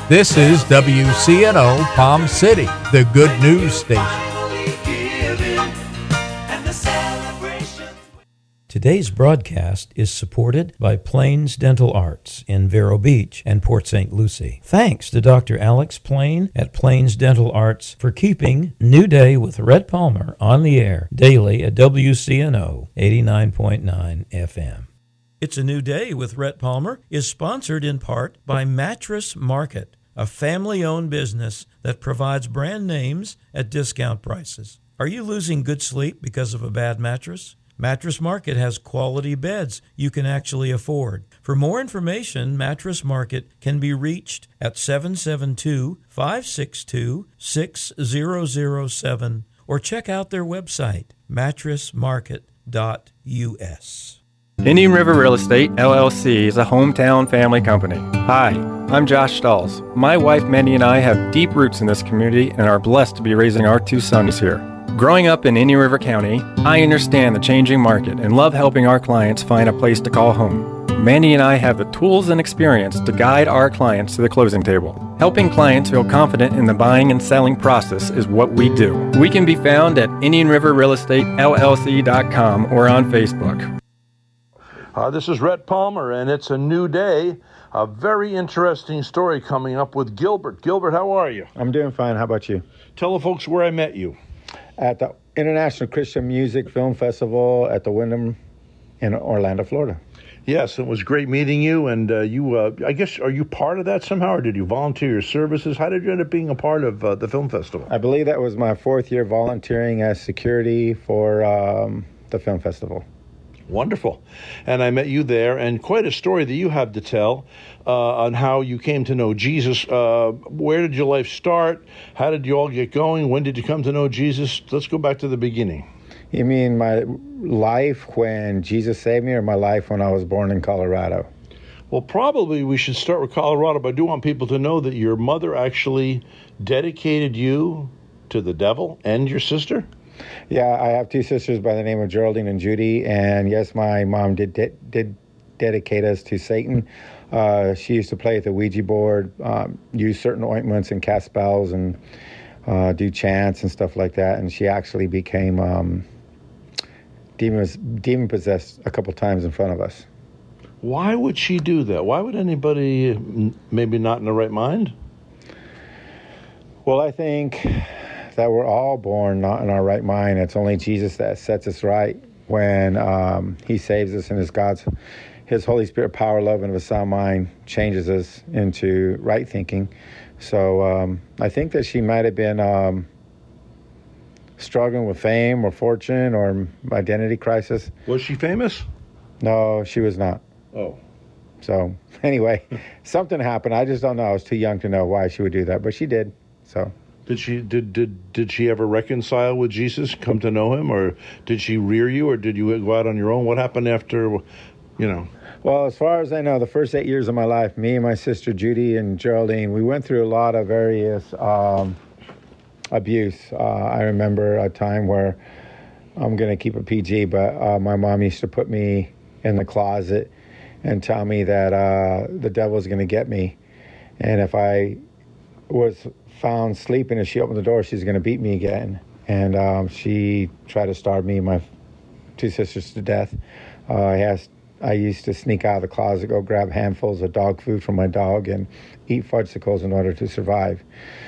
This is WCNO Palm City, the good news station. Today's broadcast is supported by Plains Dental Arts in Vero Beach and Port St. Lucie. Thanks to Dr. Alex Plain at Plains Dental Arts for keeping New Day with Rhett Palmer on the air daily at WCNO 89.9 FM. It's a New Day with Rhett Palmer is sponsored in part by Mattress Market, a family-owned business that provides brand names at discount prices. Are you losing good sleep because of a bad mattress? Mattress Market has quality beds you can actually afford. For more information, Mattress Market can be reached at 772-562-6007 or check out their website, mattressmarket.us. Indian River Real Estate, LLC is a hometown family company. Hi, I'm Josh Stahls. My wife Mandy and I have deep roots in this community and are blessed to be raising our two sons here. Growing up in Indian River County, I understand the changing market and love helping our clients find a place to call home. Mandy and I have the tools and experience to guide our clients to the closing table. Helping clients feel confident in the buying and selling process is what we do. We can be found at IndianRiverRealEstateLLC.com or on Facebook. This is Rhett Palmer, and it's a new day. A very interesting story coming up with Gilbert. Gilbert, how are you? I'm doing fine. How about you? Tell the folks where I met you. At the International Christian Music Film Festival at the Wyndham in Orlando, Florida. Yes, it was great meeting you, and I guess, are you part of that somehow, or did you volunteer your services? How did you end up being a part of the film festival? I believe that was my fourth year volunteering as security for the film festival. Wonderful. And I met you there, and quite a story that you have to tell on how you came to know Jesus. Where did your life start? How did you all get going? When did you come to know Jesus? Let's go back to the beginning. You mean my life when Jesus saved me, or my life when I was born in Colorado? Well, probably we should start with Colorado, but I do want people to know that your mother actually dedicated you to the devil and your sister? Yeah, I have two sisters by the name of Geraldine and Judy, and yes, my mom did dedicate us to Satan. She used to play at the Ouija board, use certain ointments and cast spells and do chants and stuff like that, and she actually became demon-possessed a couple times in front of us. Why would she do that? Why would anybody maybe not in the right mind? Well, I think that we're all born not in our right mind. It's only Jesus that sets us right when he saves us, and his Holy Spirit power, love, and of a sound mind changes us into right thinking. So I think that she might have been struggling with fame or fortune or identity crisis. Was she famous? No, she was not. Oh. So anyway, something happened. I just don't know. I was too young to know why she would do that, but she did. So. Did she ever reconcile with Jesus, come to know him, or did she rear you, or did you go out on your own? What happened after, Well, as far as I know, the first 8 years of my life, me and my sister Judy and Geraldine, we went through a lot of various abuse. I remember a time where, I'm going to keep it PG, but my mom used to put me in the closet and tell me that the devil's going to get me. And if I was found sleeping, as she opened the door, she's going to beat me again. And she tried to starve me and my two sisters to death. I used to sneak out of the closet, go grab handfuls of dog food from my dog and eat fudgesicles in order to survive.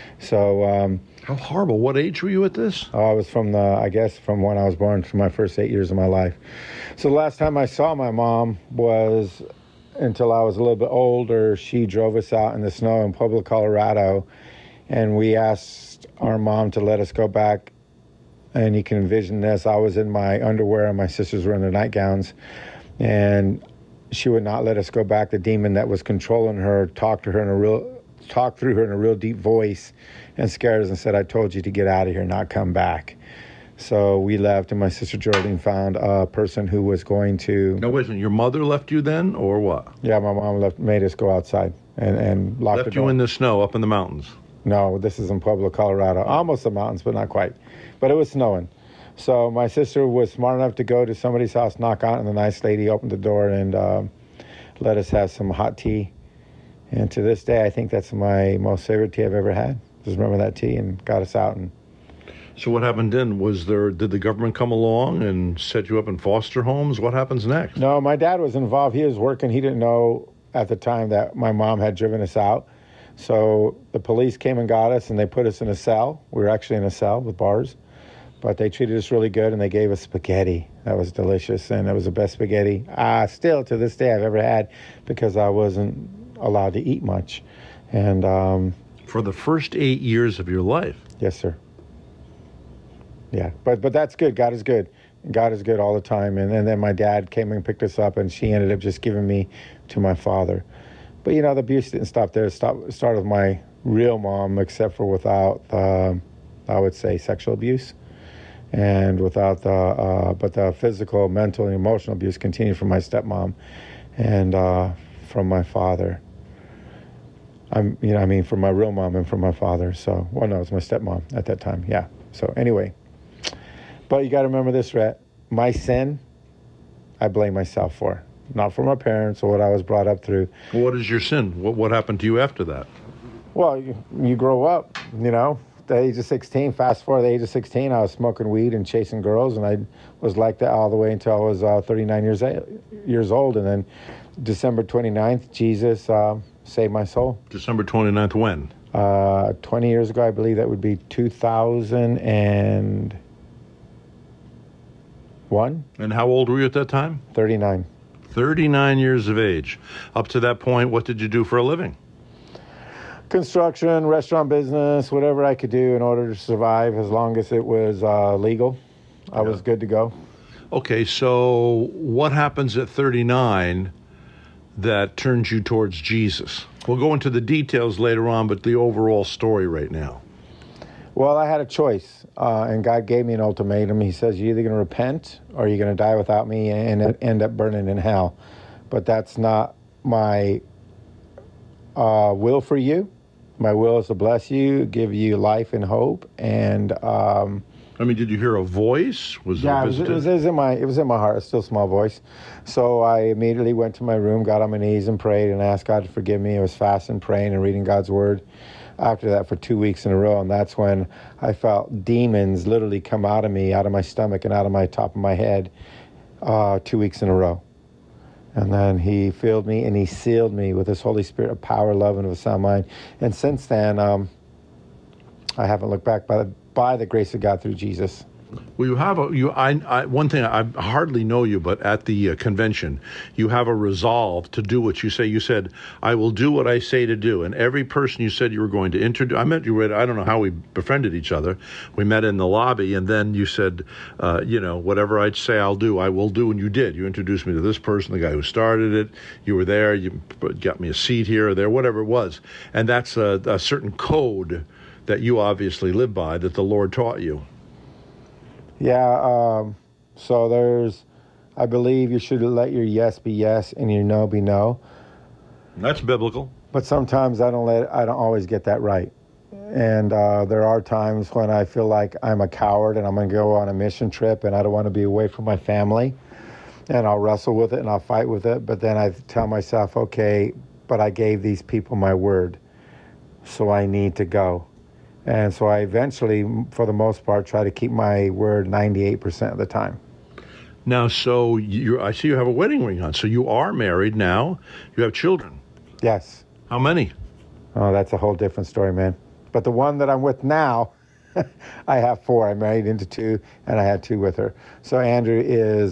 So how horrible. What age were you at this? I was from when I was born to my first 8 years of my life. So the last time I saw my mom was until I was a little bit older. She drove us out in the snow in Pueblo, Colorado, and we asked our mom to let us go back. And you can envision this. I was in my underwear and my sisters were in their nightgowns. And she would not let us go back. The demon that was controlling her talked through her in a real deep voice and scared us and said, "I told you to get out of here, not come back." So we left, and my sister Jordan found a person who was going to... No, wait a minute. Your mother left you then, or what? Yeah, my mom made us go outside and lock the door. Left you in the snow up in the mountains? No, this is in Pueblo, Colorado. Almost the mountains, but not quite. But it was snowing. So my sister was smart enough to go to somebody's house, knock on it, and the nice lady opened the door and let us have some hot tea And to this day, I think that's my most favorite tea I've ever had. Just remember that tea and got us out. And So what happened then? Did the government come along and set you up in foster homes? What happens next? no, my dad was involved. He was working. He didn't know at the time that my mom had driven us out. So the police came and got us, and they put us in a cell. We were actually in a cell with bars. But they treated us really good, and they gave us spaghetti. That was delicious, and it was the best spaghetti still to this day I've ever had, because I wasn't allowed to eat much. And For the first 8 years of your life? yes, sir. Yeah, but that's good. God is good. God is good all the time. And then my dad came and picked us up, and she ended up just giving me to my father. But, the abuse didn't stop there. It started with my real mom, except for without, I would say, sexual abuse. And without but the physical, mental, and emotional abuse continued from my stepmom and from my father. From my real mom and from my father. So, well, no, it was my stepmom at that time. Yeah. So anyway, but you got to remember this, Rhett. My sin, I blame myself for, not for my parents or what I was brought up through. Well, what is your sin? What happened to you after that? Well, you grow up, the age of 16, fast forward to the age of 16, I was smoking weed and chasing girls, and I was like that all the way until I was 39 years old. And then December 29th, Jesus saved my soul. December 29th, when? 20 years ago, I believe that would be 2001. And how old were you at that time? 39. 39 years of age. Up to that point, what did you do for a living? Construction, restaurant business, whatever I could do in order to survive, as long as it was legal. I was good to go. Okay, so what happens at 39 that turns you towards Jesus? We'll go into the details later on, but the overall story right now. Well, I had a choice, and God gave me an ultimatum. He says, you're either going to repent or you're going to die without me and end up burning in hell. But that's not my will for you. My will is to bless you, give you life and hope, and did you hear a voice? It was in my heart, a still small voice. So I immediately went to my room, got on my knees and prayed and asked God to forgive me. I was fasting, praying, and reading God's word after that for 2 weeks in a row, and that's when I felt demons literally come out of me, out of my stomach and out of my top of my head 2 weeks in a row. And then he filled me and he sealed me with his Holy Spirit of power, love, and of a sound mind. And since then, I haven't looked back by the grace of God through Jesus. Well, one thing, I hardly know you, but at the convention, you have a resolve to do what you say. You said, I will do what I say to do. And every person you said you were going to introduce, I met you, I don't know how we befriended each other. We met in the lobby, and then you said, whatever I say I'll do, I will do. And you did. You introduced me to this person, the guy who started it. You were there. You got me a seat here or there, whatever it was. And that's a certain code that you obviously live by, that the Lord taught you. Yeah, so I believe you should let your yes be yes and your no be no. That's biblical. But sometimes I don't always get that right. And there are times when I feel like I'm a coward and I'm going to go on a mission trip and I don't want to be away from my family. And I'll wrestle with it and I'll fight with it. But then I tell myself, okay, but I gave these people my word, so I need to go. And so I eventually, for the most part, try to keep my word 98% of the time. Now, so I see you have a wedding ring on. So you are married now. You have children. Yes. How many? Oh, that's a whole different story, man. But the one that I'm with now, I have 4. I married into 2, and I had 2 with her. So Andrew is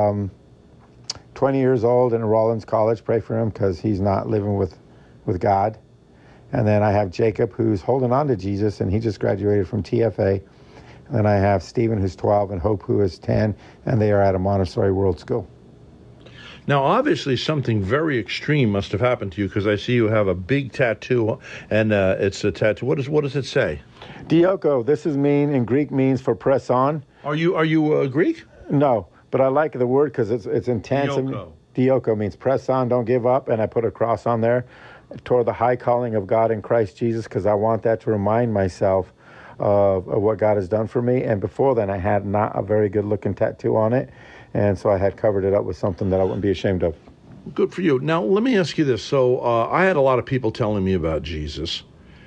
20 years old in Rollins College. Pray for him because he's not living with God. And then I have Jacob, who's holding on to Jesus, and he just graduated from TFA. And then I have Stephen, who's 12, and Hope, who is 10, and they are at a Montessori World School. Now, obviously, something very extreme must have happened to you, because I see you have a big tattoo, and it's a tattoo. What does it say? Dioko. This in Greek means for press on. Are you Greek? No, but I like the word because it's intense. Dioko. Dioko means press on, don't give up, and I put a cross on there toward the high calling of God in Christ Jesus, because I want that to remind myself of what God has done for me. And before then, I had not a very good looking tattoo on it, and so I had covered it up with something that I wouldn't be ashamed of. Good for you. Now, let me ask you this. So I had a lot of people telling me about Jesus,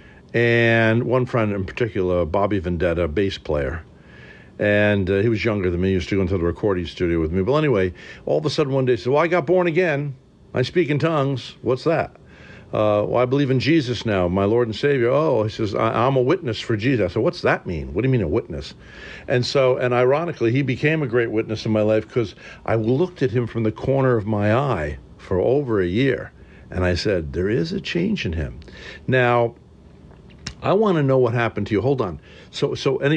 and one friend in particular, Bobby Vendetta, bass player, and he was younger than me. He used to go into the recording studio with me. But anyway, all of a sudden one day he said, well, I got born again. I speak in tongues. What's that? Well, I believe in Jesus now, my Lord and Savior. Oh, he says, I'm a witness for Jesus. I said, what's that mean? What do you mean a witness? And ironically, he became a great witness in my life because I looked at him from the corner of my eye for over a year. And I said, there is a change in him. Now, I want to know what happened to you. Hold on. So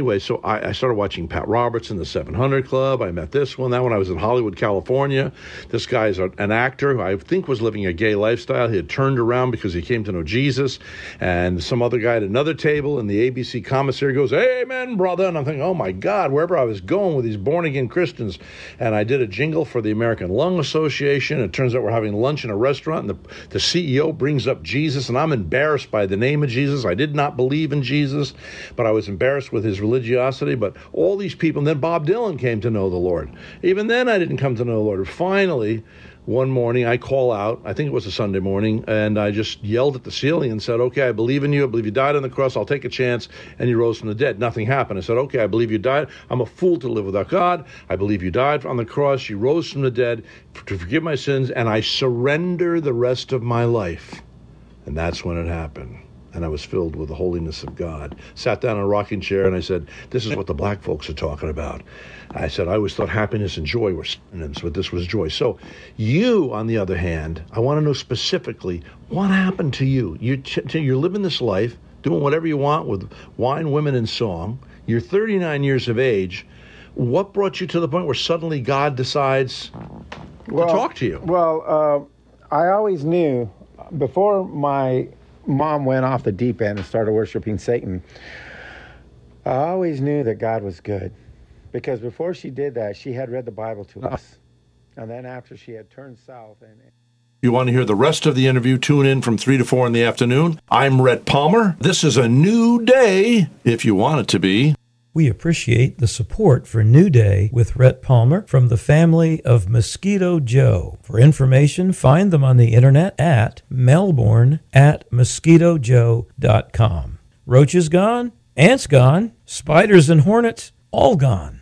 I started watching Pat Robertson, the 700 Club. I met this one. That one I was in Hollywood, California. This guy's an actor who I think was living a gay lifestyle. He had turned around because he came to know Jesus. And some other guy at another table in the ABC commissary goes, amen, brother. And I'm thinking, oh, my God, wherever I was going with these born-again Christians. And I did a jingle for the American Lung Association. It turns out we're having lunch in a restaurant, and the CEO brings up Jesus, and I'm embarrassed by the name of Jesus. I did not believe in Jesus, but I was embarrassed with his religiosity. But all these people, and then Bob Dylan came to know the Lord. Even then I didn't come to know the Lord. Finally, one morning I call out, I think it was a Sunday morning, and I just yelled at the ceiling and said, okay, I believe in you. I believe you died on the cross. I'll take a chance. And you rose from the dead. Nothing happened. I said, okay, I believe you died. I'm a fool to live without God. I believe you died on the cross. You rose from the dead to forgive my sins, and I surrender the rest of my life. And that's when it happened. And I was filled with the holiness of God. Sat down in a rocking chair and I said, this is what the black folks are talking about. I said, I always thought happiness and joy were synonyms, but this was joy. So you, on the other hand, I want to know specifically, what happened to you? You're living this life, doing whatever you want with wine, women, and song. You're 39 years of age. What brought you to the point where suddenly God decides to talk to you? Well, I always knew, before my mom went off the deep end and started worshiping Satan, I always knew that God was good, because before she did that, she had read the Bible to us, and then after she had turned south. And you want to hear the rest of the interview? Tune in from 3 to 4 in the afternoon. I'm Rhett Palmer. This is a new day, if you want it to be. We appreciate the support for New Day with Rhett Palmer from the family of Mosquito Joe. For information, find them on the internet at melbourne@mosquitojoe.com. Roaches gone, ants gone, spiders and hornets all gone.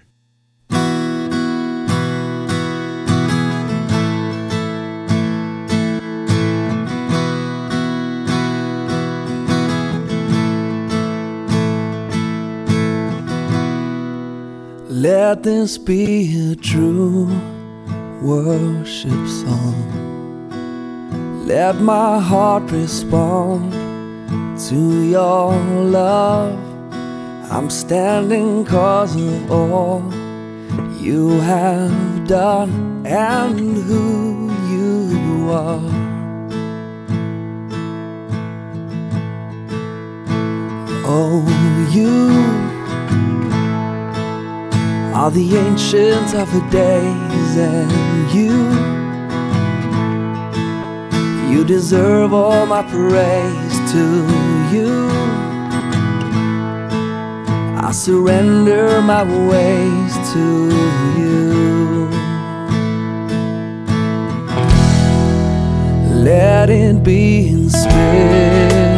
Let this be a true worship song. Let my heart respond to your love. I'm standing 'cause of all you have done and who you are. Oh, you are the ancient of the days, and you deserve all my praise. To you I surrender my ways to you. Let it be in spirit